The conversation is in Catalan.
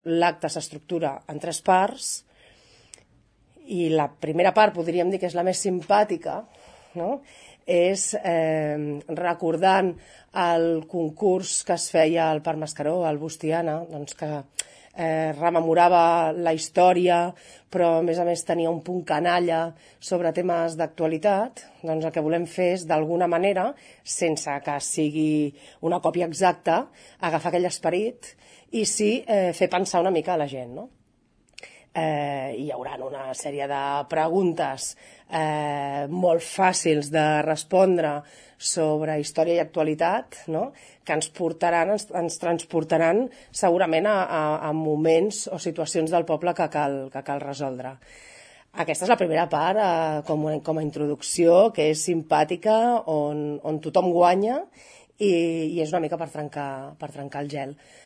L'acte s'estructura en 3 parts i la primera part podríem dir que és la més simpàtica, no? És recordant el concurs que es feia al Parc Mascaró, al Bustiana, doncs que rememorava la història, però a més tenia un punt canalla sobre temes d'actualitat. Doncs el que volem fer és, d'alguna manera, sense que sigui una còpia exacta, agafar aquell esperit i sí fer pensar una mica a la gent, no? Hi haurà una sèrie de preguntes molt fàcils de respondre sobre història i actualitat, no? Que ens transportaran segurament a moments o situacions del poble que cal resoldre. Aquesta és la primera part com a introducció, que és simpàtica, on tothom guanya i és una mica per trencar el gel.